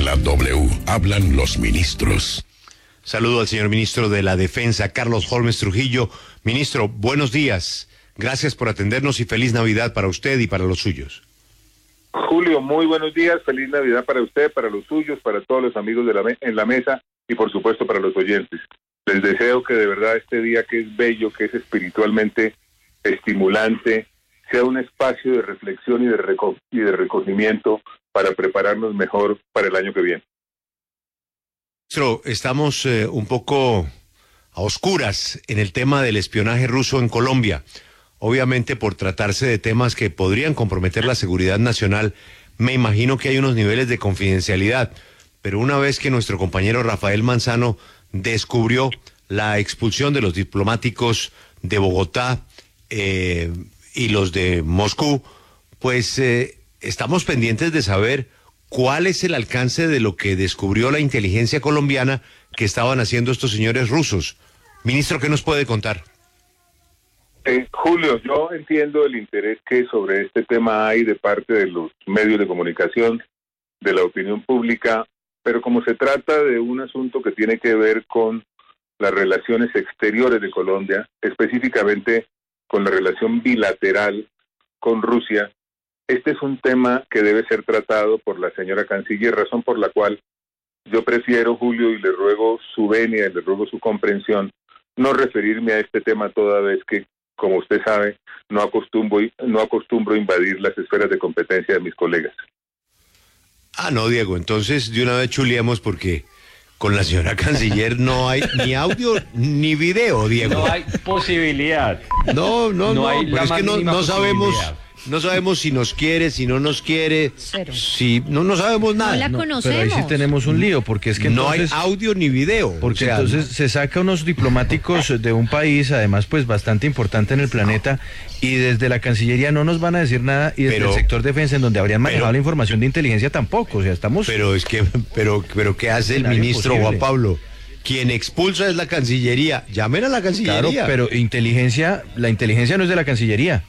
la W. Hablan los ministros. Saludo al señor ministro de la Defensa, Carlos Holmes Trujillo. Ministro, buenos días. Gracias por atendernos y feliz Navidad para usted y para los suyos. Julio, muy buenos días. Feliz Navidad para usted, para los suyos, para todos los amigos en la mesa y por supuesto para los oyentes. Les deseo que de verdad este día, que es bello, que es espiritualmente estimulante, sea un espacio de reflexión y de recogimiento para prepararnos mejor para el año que viene. Ministro, estamos un poco a oscuras en el tema del espionaje ruso en Colombia. Obviamente, por tratarse de temas que podrían comprometer la seguridad nacional, me imagino que hay unos niveles de confidencialidad. Pero una vez que nuestro compañero Rafael Manzano descubrió la expulsión de los diplomáticos de Bogotá y los de Moscú, pues estamos pendientes de saber cuál es el alcance de lo que descubrió la inteligencia colombiana que estaban haciendo estos señores rusos. Ministro, ¿qué nos puede contar? Julio, yo entiendo el interés que sobre este tema hay de parte de los medios de comunicación, de la opinión pública, pero como se trata de un asunto que tiene que ver con las relaciones exteriores de Colombia, específicamente con la relación bilateral con Rusia, este es un tema que debe ser tratado por la señora canciller, razón por la cual yo prefiero, Julio, y le ruego su venia, y le ruego su comprensión, no referirme a este tema toda vez que, como usted sabe, no acostumbro invadir las esferas de competencia de mis colegas. Ah, no, Diego, entonces de una vez chuleamos porque con la señora canciller no hay ni audio ni video, Diego. No hay posibilidad. No, hay pero es que no sabemos si nos quiere, si no nos quiere. Cero. Si no sabemos nada. No la conocemos. Pero ahí sí tenemos un lío, porque es que entonces, no hay audio ni video. porque entonces se saca unos diplomáticos de un país, además pues bastante importante en el planeta, y desde la Cancillería no nos van a decir nada, y desde el sector defensa, en donde habrían manejado la información de inteligencia, tampoco. O sea, estamos... Pero ¿qué hace el ministro Juan Pablo? Quien expulsa es la Cancillería. Llamen a la Cancillería. Claro, pero la inteligencia no es de la Cancillería.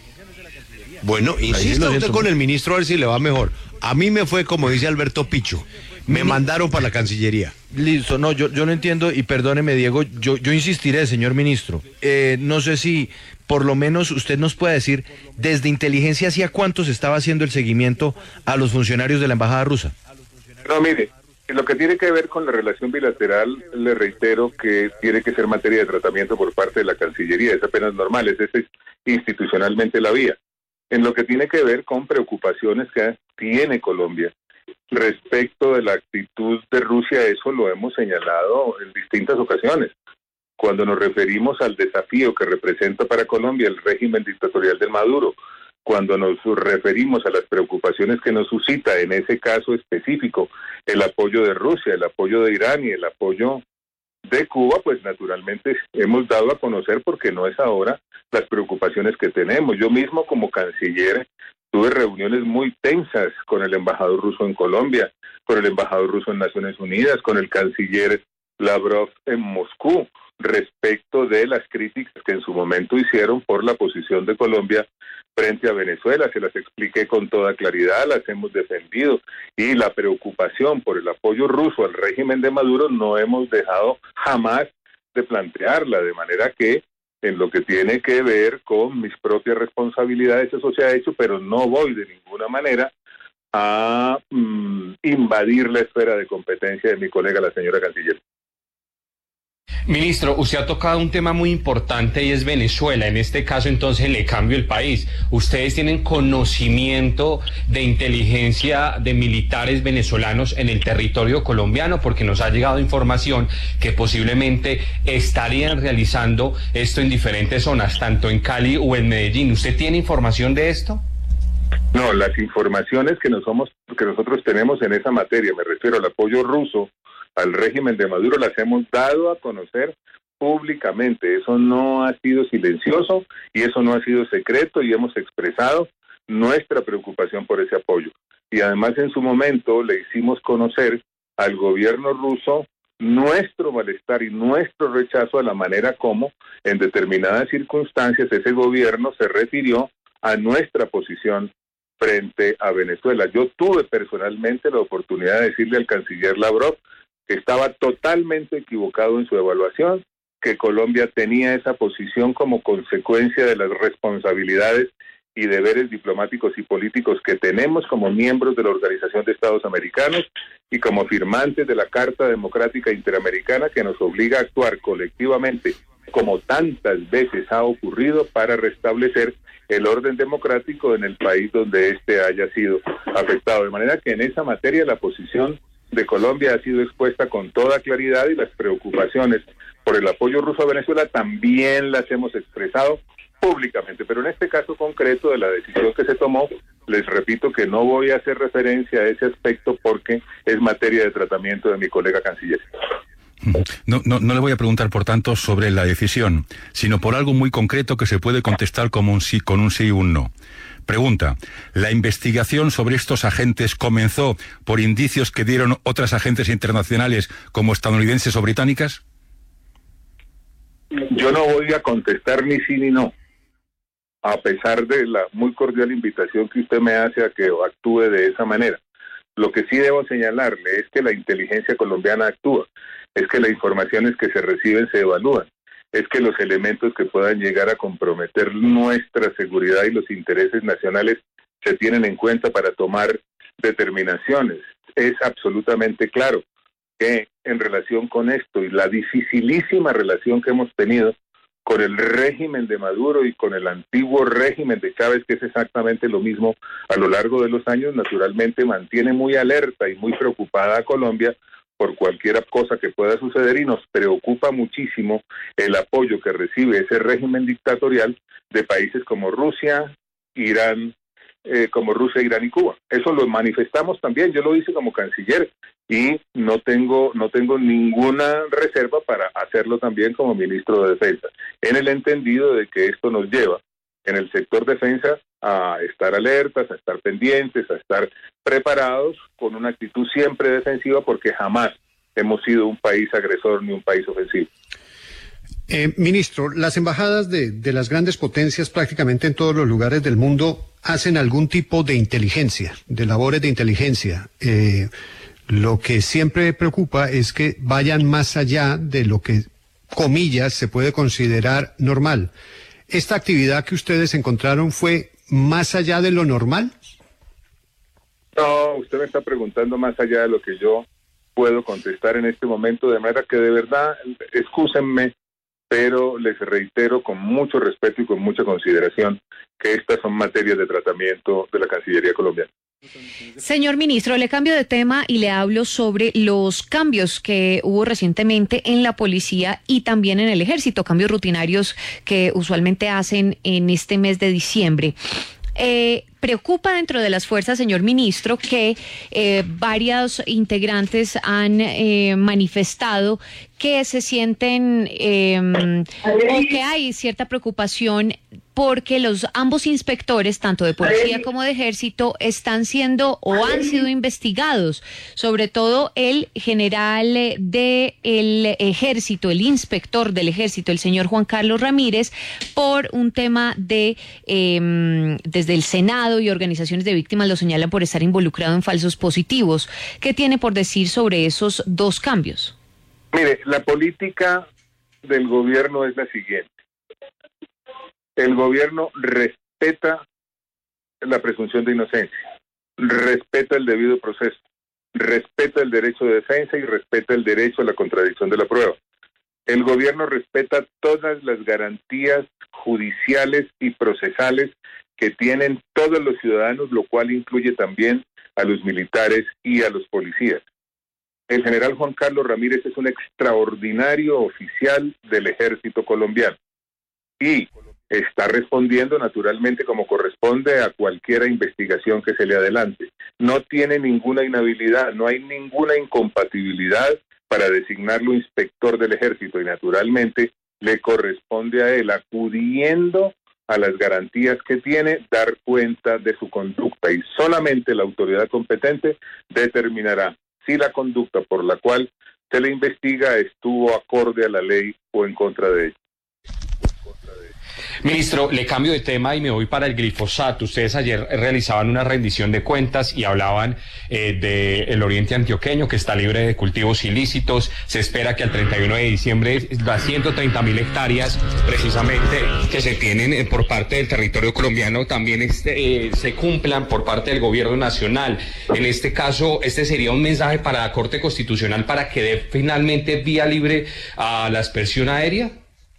Bueno, insista usted con el ministro a ver si le va mejor. A mí me fue, como dice Alberto Picho, me mandaron para la Cancillería. Listo, no, yo no entiendo, y perdóneme, Diego, yo insistiré, señor ministro. No sé si por lo menos usted nos puede decir, desde inteligencia, ¿hacia cuánto se estaba haciendo el seguimiento a los funcionarios de la embajada rusa? No, mire, en lo que tiene que ver con la relación bilateral, le reitero que tiene que ser materia de tratamiento por parte de la Cancillería, es apenas normal, esa es institucionalmente la vía. En lo que tiene que ver con preocupaciones que tiene Colombia respecto de la actitud de Rusia, eso lo hemos señalado en distintas ocasiones. Cuando nos referimos al desafío que representa para Colombia el régimen dictatorial de Maduro, cuando nos referimos a las preocupaciones que nos suscita en ese caso específico el apoyo de Rusia, el apoyo de Irán y el apoyo de Cuba, pues naturalmente hemos dado a conocer, porque no es ahora, las preocupaciones que tenemos. Yo mismo como canciller tuve reuniones muy tensas con el embajador ruso en Colombia, con el embajador ruso en Naciones Unidas, con el canciller Lavrov en Moscú, respecto de las críticas que en su momento hicieron por la posición de Colombia frente a Venezuela. Se las expliqué con toda claridad, las hemos defendido, y la preocupación por el apoyo ruso al régimen de Maduro no hemos dejado jamás de plantearla, de manera que en lo que tiene que ver con mis propias responsabilidades eso se ha hecho, pero no voy de ninguna manera a invadir la esfera de competencia de mi colega, la señora canciller. Ministro, usted ha tocado un tema muy importante y es Venezuela. En este caso, entonces, le cambio el país. ¿Ustedes tienen conocimiento de inteligencia de militares venezolanos en el territorio colombiano? Porque nos ha llegado información que posiblemente estarían realizando esto en diferentes zonas, tanto en Cali o en Medellín. ¿Usted tiene información de esto? No, las informaciones que nosotros tenemos en esa materia, me refiero al apoyo ruso al régimen de Maduro, las hemos dado a conocer públicamente. Eso no ha sido silencioso y eso no ha sido secreto, y hemos expresado nuestra preocupación por ese apoyo. Y además en su momento le hicimos conocer al gobierno ruso nuestro malestar y nuestro rechazo a la manera como en determinadas circunstancias ese gobierno se refirió a nuestra posición frente a Venezuela. Yo tuve personalmente la oportunidad de decirle al canciller Lavrov que estaba totalmente equivocado en su evaluación, que Colombia tenía esa posición como consecuencia de las responsabilidades y deberes diplomáticos y políticos que tenemos como miembros de la Organización de Estados Americanos y como firmantes de la Carta Democrática Interamericana, que nos obliga a actuar colectivamente, como tantas veces ha ocurrido, para restablecer el orden democrático en el país donde éste haya sido afectado. De manera que en esa materia la posición de Colombia ha sido expuesta con toda claridad, y las preocupaciones por el apoyo ruso a Venezuela también las hemos expresado públicamente. Pero en este caso concreto de la decisión que se tomó, les repito que no voy a hacer referencia a ese aspecto porque es materia de tratamiento de mi colega canciller. No le voy a preguntar, por tanto, sobre la decisión, sino por algo muy concreto que se puede contestar como un sí, con un sí y un no. Pregunta: ¿la investigación sobre estos agentes comenzó por indicios que dieron otras agentes internacionales como estadounidenses o británicas? Yo no voy a contestar ni sí ni no, a pesar de la muy cordial invitación que usted me hace a que actúe de esa manera. Lo que sí debo señalarle es que la inteligencia colombiana actúa, es que las informaciones que se reciben se evalúan, es que los elementos que puedan llegar a comprometer nuestra seguridad y los intereses nacionales se tienen en cuenta para tomar determinaciones. Es absolutamente claro que en relación con esto y la dificilísima relación que hemos tenido con el régimen de Maduro y con el antiguo régimen de Chávez, que es exactamente lo mismo a lo largo de los años, naturalmente mantiene muy alerta y muy preocupada a Colombia por cualquier cosa que pueda suceder, y nos preocupa muchísimo el apoyo que recibe ese régimen dictatorial de países como Rusia, Irán y Cuba. Eso lo manifestamos también, yo lo hice como canciller y no tengo ninguna reserva para hacerlo también como ministro de Defensa, en el entendido de que esto nos lleva en el sector defensa a estar alertas, a estar pendientes, a estar preparados con una actitud siempre defensiva, porque jamás hemos sido un país agresor ni un país ofensivo. Ministro, las embajadas de las grandes potencias prácticamente en todos los lugares del mundo hacen algún tipo de inteligencia, de labores de inteligencia. Lo que siempre preocupa es que vayan más allá de lo que, comillas, se puede considerar normal. ¿Esta actividad que ustedes encontraron fue más allá de lo normal? No, usted me está preguntando más allá de lo que yo puedo contestar en este momento, de manera que de verdad, excúsenme, pero les reitero con mucho respeto y con mucha consideración que estas son materias de tratamiento de la Cancillería colombiana. Señor ministro, le cambio de tema y le hablo sobre los cambios que hubo recientemente en la policía y también en el ejército, cambios rutinarios que usualmente hacen en este mes de diciembre. Preocupa dentro de las fuerzas, señor ministro, que varios integrantes han manifestado que se sienten o que hay cierta preocupación porque los ambos inspectores, tanto de policía como de ejército, están siendo o han sido investigados, sobre todo el general del ejército, el inspector del ejército, el señor Juan Carlos Ramírez, por un tema de, desde el Senado y organizaciones de víctimas lo señalan por estar involucrado en falsos positivos. ¿Qué tiene por decir sobre esos dos cambios? Mire, la política del gobierno es la siguiente. El gobierno respeta la presunción de inocencia, respeta el debido proceso, respeta el derecho de defensa y respeta el derecho a la contradicción de la prueba. El gobierno respeta todas las garantías judiciales y procesales que tienen todos los ciudadanos, lo cual incluye también a los militares y a los policías. El general Juan Carlos Ramírez es un extraordinario oficial del ejército colombiano y está respondiendo naturalmente como corresponde a cualquier investigación que se le adelante. No tiene ninguna inhabilidad, no hay ninguna incompatibilidad para designarlo inspector del ejército y naturalmente le corresponde a él, acudiendo a las garantías que tiene, dar cuenta de su conducta y solamente la autoridad competente determinará si la conducta por la cual se le investiga estuvo acorde a la ley o en contra de ella. Ministro, le cambio de tema y me voy para el glifosato. Ustedes ayer realizaban una rendición de cuentas y hablaban del oriente antioqueño, que está libre de cultivos ilícitos. Se espera que al 31 de diciembre las 130.000 hectáreas precisamente que se tienen por parte del territorio colombiano también se cumplan por parte del gobierno nacional. En este caso, este sería un mensaje para la Corte Constitucional para que dé finalmente vía libre a la aspersión aérea.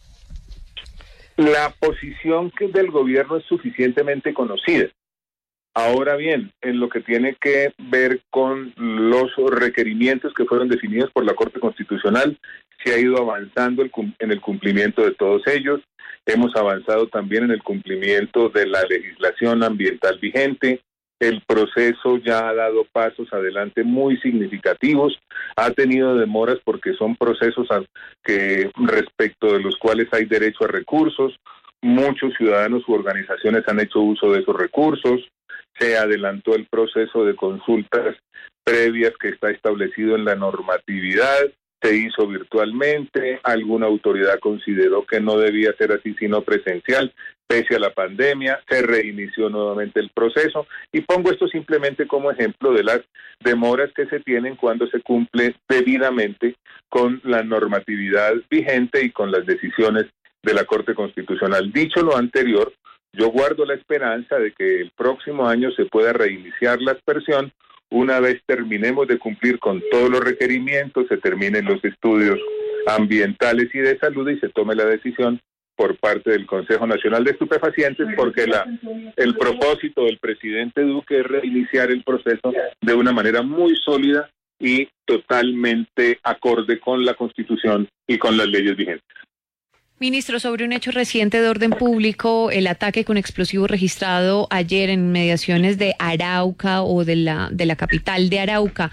La posición del gobierno es suficientemente conocida. Ahora bien, en lo que tiene que ver con los requerimientos que fueron definidos por la Corte Constitucional, se ha ido avanzando en el cumplimiento de todos ellos. Hemos avanzado también en el cumplimiento de la legislación ambiental vigente. El proceso ya ha dado pasos adelante muy significativos, ha tenido demoras porque son procesos que respecto de los cuales hay derecho a recursos, muchos ciudadanos u organizaciones han hecho uso de esos recursos, se adelantó el proceso de consultas previas que está establecido en la normatividad, se hizo virtualmente, alguna autoridad consideró que no debía ser así sino presencial, pese a la pandemia, se reinició nuevamente el proceso, y pongo esto simplemente como ejemplo de las demoras que se tienen cuando se cumple debidamente con la normatividad vigente y con las decisiones de la Corte Constitucional. Dicho lo anterior, yo guardo la esperanza de que el próximo año se pueda reiniciar la aspersión una vez terminemos de cumplir con todos los requerimientos, se terminen los estudios ambientales y de salud y se tome la decisión por parte del Consejo Nacional de Estupefacientes, porque el propósito del presidente Duque es reiniciar el proceso de una manera muy sólida y totalmente acorde con la Constitución y con las leyes vigentes. Ministro, sobre un hecho reciente de orden público, el ataque con explosivos registrado ayer en inmediaciones de Arauca o de la capital de Arauca,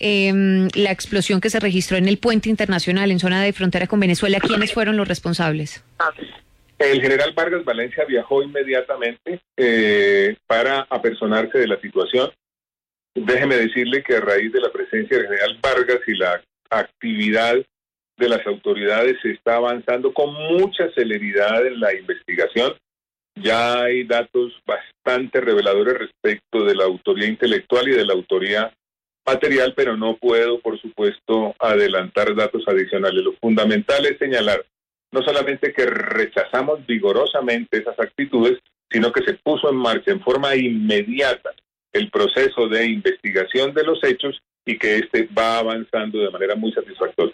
la explosión que se registró en el puente internacional en zona de frontera con Venezuela, ¿quiénes fueron los responsables? El general Vargas Valencia viajó inmediatamente para apersonarse de la situación. Déjeme decirle que a raíz de la presencia del general Vargas y la actividad de las autoridades se está avanzando con mucha celeridad en la investigación. Ya hay datos bastante reveladores respecto de la autoría intelectual y de la autoría material, pero no puedo, por supuesto, adelantar datos adicionales. Lo fundamental es señalar no solamente que rechazamos vigorosamente esas actitudes, sino que se puso en marcha en forma inmediata el proceso de investigación de los hechos y que este va avanzando de manera muy satisfactoria.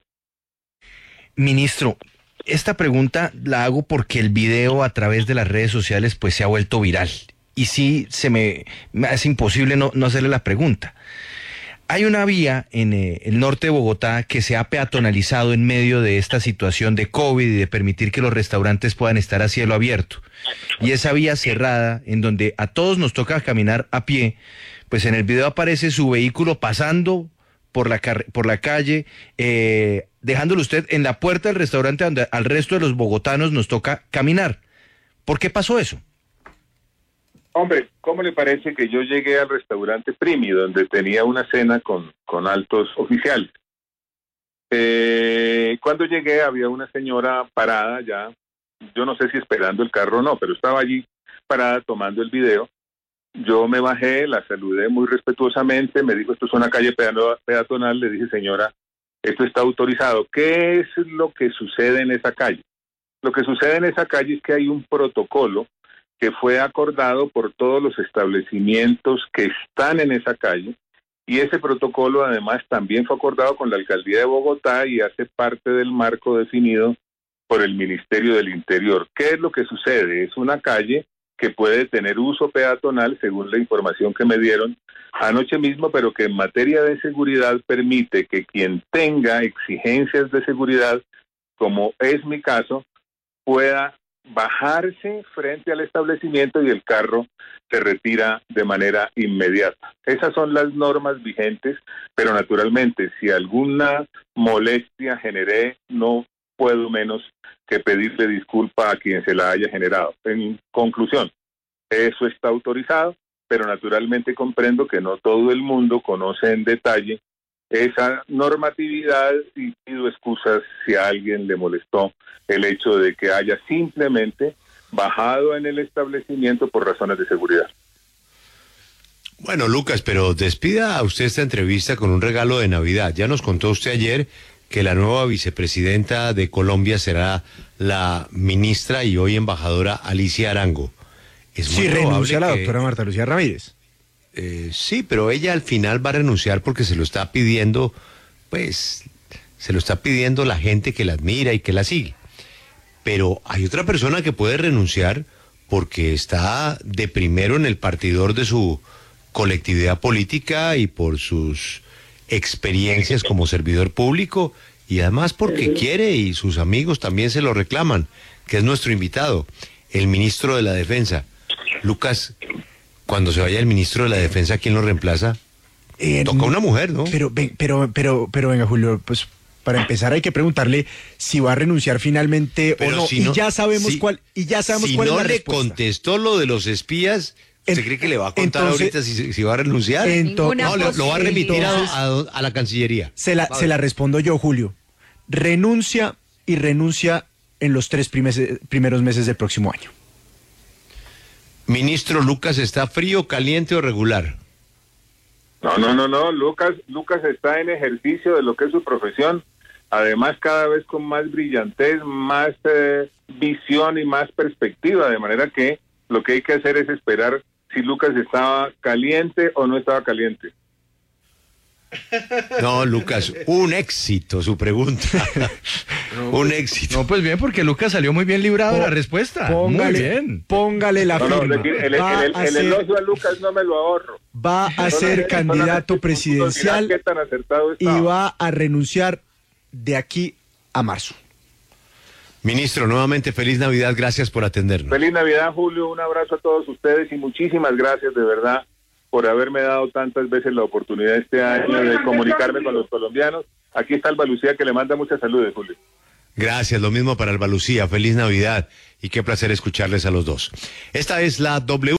Ministro, esta pregunta la hago porque el video a través de las redes sociales pues se ha vuelto viral y sí me hace imposible no hacerle la pregunta. Hay una vía en el norte de Bogotá que se ha peatonalizado en medio de esta situación de COVID y de permitir que los restaurantes puedan estar a cielo abierto. Y esa vía cerrada, en donde a todos nos toca caminar a pie, pues en el video aparece su vehículo pasando por la calle, dejándolo usted en la puerta del restaurante donde al resto de los bogotanos nos toca caminar. ¿Por qué pasó eso? Hombre, ¿cómo le parece que yo llegué al restaurante Primi, donde tenía una cena con altos oficiales? Cuando llegué había una señora parada ya, yo no sé si esperando el carro o no, pero estaba allí parada tomando el video. Yo me bajé, la saludé muy respetuosamente, me dijo, esto es una calle peatonal, le dije, señora, esto está autorizado. ¿Qué es lo que sucede en esa calle? Lo que sucede en esa calle es que hay un protocolo que fue acordado por todos los establecimientos que están en esa calle, y ese protocolo además también fue acordado con la Alcaldía de Bogotá y hace parte del marco definido por el Ministerio del Interior. ¿Qué es lo que sucede? Es una calle que puede tener uso peatonal, según la información que me dieron anoche mismo, pero que en materia de seguridad permite que quien tenga exigencias de seguridad, como es mi caso, pueda bajarse frente al establecimiento y el carro se retira de manera inmediata. Esas son las normas vigentes, pero naturalmente si alguna molestia generé, no puedo menos que pedirle disculpa a quien se la haya generado. En conclusión, eso está autorizado, pero naturalmente comprendo que no todo el mundo conoce en detalle esa normatividad y pido excusas si a alguien le molestó el hecho de que haya simplemente bajado en el establecimiento por razones de seguridad. Bueno, Lucas, pero despida a usted esta entrevista con un regalo de Navidad. Ya nos contó usted ayer que la nueva vicepresidenta de Colombia será la ministra y hoy embajadora Alicia Arango. Es muy probable renuncia la que- doctora Marta Lucía Ramírez. Sí, pero ella al final va a renunciar porque se lo está pidiendo, pues, se lo está pidiendo la gente que la admira y que la sigue. Pero hay otra persona que puede renunciar porque está de primero en el partidor de su colectividad política y por sus experiencias como servidor público y además porque quiere y sus amigos también se lo reclaman, que es nuestro invitado, el ministro de la Defensa. Lucas, cuando se vaya el ministro de la Defensa, ¿quién lo reemplaza? Toca una mujer, ¿no? Pero venga, Julio, pues para empezar hay que preguntarle si va a renunciar finalmente Pero o no. si no- y ya sabemos si- cuál, y ya sabemos si cuál no es la le respuesta. contestó lo de los espías, ¿usted cree que le va a contar entonces- ahorita si va a renunciar? Ninguna No, lo va a remitir Entonces- a la Cancillería. Se la respondo yo, Julio. Renuncia en los 3 primeros meses del próximo año. Ministro Lucas, ¿está frío, caliente o regular? No. Lucas está en ejercicio de lo que es su profesión. Además, cada vez con más brillantez, más visión y más perspectiva. De manera que lo que hay que hacer es esperar si Lucas estaba caliente o no estaba caliente. No, Lucas, un éxito su pregunta. Un éxito. No, pues bien, porque Lucas salió muy bien librado de la respuesta. Muy bien. Póngale la No, firma. es decir, el Va a ser- elogio a Lucas no me lo ahorro. va a ser candidato presidencial ¿Qué tan acertado y está? va a renunciar de aquí a marzo. Ministro, nuevamente feliz Navidad, gracias por atendernos. Feliz Navidad, Julio. Un abrazo a todos ustedes y muchísimas gracias de verdad por haberme dado tantas veces la oportunidad este año de comunicarme con los colombianos. Aquí está Alba Lucía que le manda muchas saludos, Julio. Gracias, lo mismo para Alba Lucía, feliz Navidad y qué placer escucharles a los dos. Esta es la W.